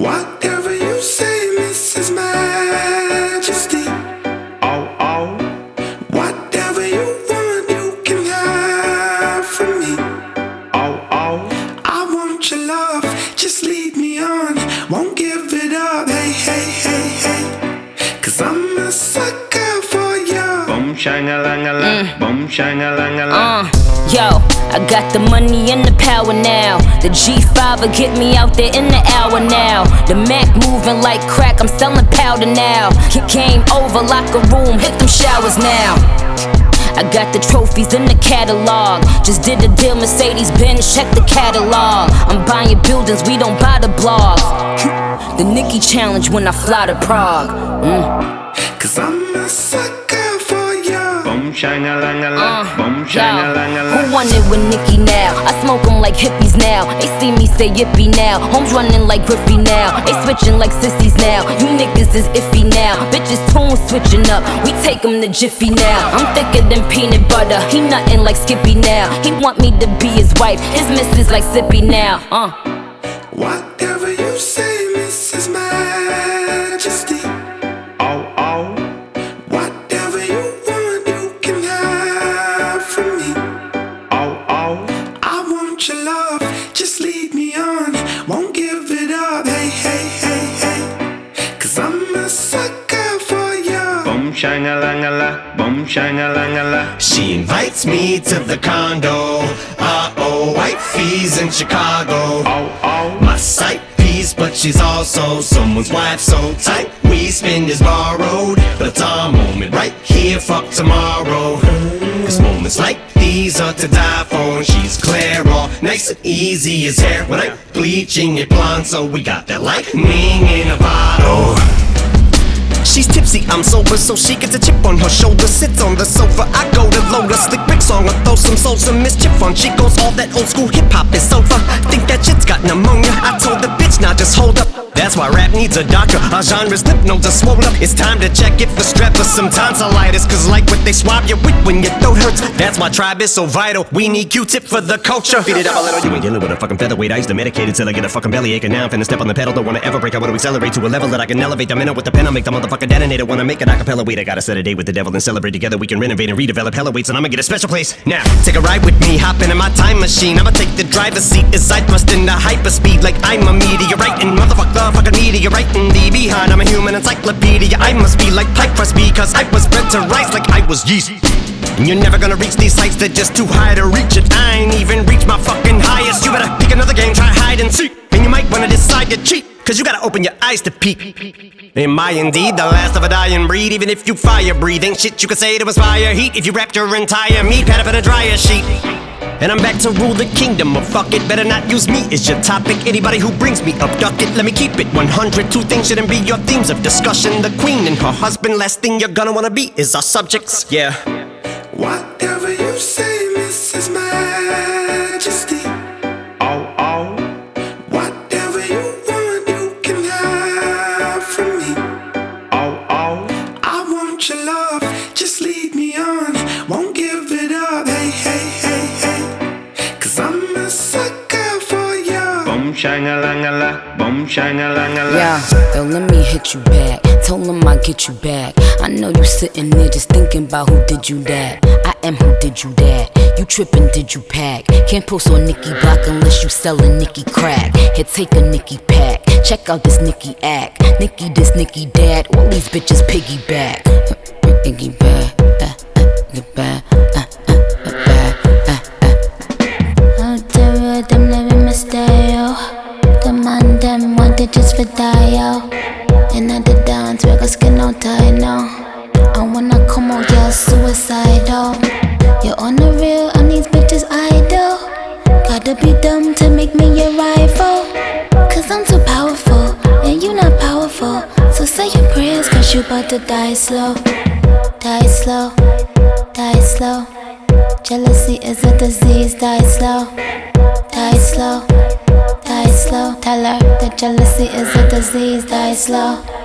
Whatever you say, Mrs. Majesty. Oh, oh. Whatever you want, you can have from me. Oh, oh. I want your love, just lead me on. Won't give it up, hey, hey, hey, hey. 'Cause I'm a sucker for you. Boom, shang-a-lang-a-la. Boom, shang-a-lang-a-la. Yo, I got the money and the power now. The G5 will get me out there in the hour now. The Mac moving like crack, I'm selling powder now. Came over, locker room, hit them showers now. I got the trophies in the catalog. Just did a deal, Mercedes-Benz, check the catalog. I'm buying buildings, we don't buy the blogs. The Nicki challenge when I fly to Prague. 'Cause I'm a sucker for you. Boom, shang-a-lang-a-la. Boom, shang-a-lang-a-la. Who want it with Nicki now? I smoke them like hippies now. They see me say yippee now. Homes running like Griffey now. They switching like sissies now. You niggas is iffy now. Bitches tune switching up. We take them to Jiffy now. I'm thicker than peanut butter. He nothing like Skippy now. He want me to be his wife. His missus like Sippy now. Whatever you say, Mrs. Majesty. Oh, oh. Whatever you want, you can have from me. Oh, oh. I want your love, just lead me on. Won't give it up, hey, hey, hey, hey. 'Cause I'm a sucker for you. Boom, shang-a-lang-a-la. Boom, shang-a-lang-a-la. She invites me to the condo. Wifey's in Chicago. Oh, oh. My sight piece, but she's also someone's wife, so tight. We spend is borrowed, but it's our moment right here, fuck tomorrow. 'Cause moments like these are to die for, and she's clear, all nice and easy as hair. When I'm bleaching it blonde, so we got that lightning in a bottle. She's tipsy, I'm sober, so she gets a chip on her shoulder. Sits on the sofa, I go to load a slick Rick song or throw some souls and mischief on. She goes, all that old school hip hop is over. Think that shit's got pneumonia. I told the bitch, now just hold up. That's why rap needs a doctor. Our genre's lymph nodes are swollen up. It's time to check if the strep or some tonsillitis. 'Cause like what they swab you with when your throat hurts. That's why tribe is so vital. We need Q-tip for the culture. Beat it up a little. You ain't dealing with a fucking featherweight. I used to medicate it till I get a fucking bellyache. And now I'm finna step on the pedal. Don't wanna ever break. I wanna accelerate to a level that I can elevate. I'm in it with the pen. I'll make the motherfucker detonator. Wanna make an acapella. Wait, I gotta set a date with the devil and celebrate together. We can renovate and redevelop hella weights, and I'ma get a special place. Now, take a ride with me. Hop into my time machine. I'ma take the driver's seat as I thrust into hyperspeed like I'm a meteorite. And motherfuck the fucking meteorite in the behind. I'm a human encyclopedia. I must be like pipe crust because I was bred to rise like I was yeast. And you're never gonna reach these heights, they're just too high to reach it. I ain't even reached my fucking highest. You better pick another game, try hide and seek. And you might wanna decide to cheat, 'cause you gotta open your eyes to peek. Am I indeed the last of a dying breed? Even if you fire breathe, ain't shit you could say to inspire heat. If you wrapped your entire meat pad up in a dryer sheet. And I'm back to rule the kingdom, or fuck it, better not use me as your topic. Anybody who brings me up, duck it, let me keep it 100. Two things shouldn't be your themes of discussion. The queen and her husband, last thing you're gonna wanna be is our subjects, yeah. Whatever you say, Mrs. Majesty. Oh, oh. Whatever you want, you can have from me. Oh, oh. I want your love, just lead me on. Won't give it up, hey, hey, hey, hey. 'Cause I'm a sucker for you. Boom, shang-a-lang-a-la. Boom, shang-a-lang-a-la. Yeah, yo, let me hit you back. Told him I'll get you back. I know you sitting there just thinking about who did you that. I am who did you that. You trippin', did you pack? Can't post on Nicki Block unless you sellin' Nicki crack. Here, take a Nicki pack. Check out this Nicki act. Nicki this, Nicki that. All these bitches piggyback. Piggyback, piggyback, Out there with them living my style. The man them want it just for die. And at the dance, we got skin out tie now. And when I come out, you're suicidal. You're on the real, and these bitches idle. Gotta be dumb to make me your rival. 'Cause I'm too powerful, and you not powerful. So say your prayers, 'cause you about to die slow. Die slow, die slow. Jealousy is a disease, die slow. Die slow, die slow. Tell her that jealousy is a disease, die slow.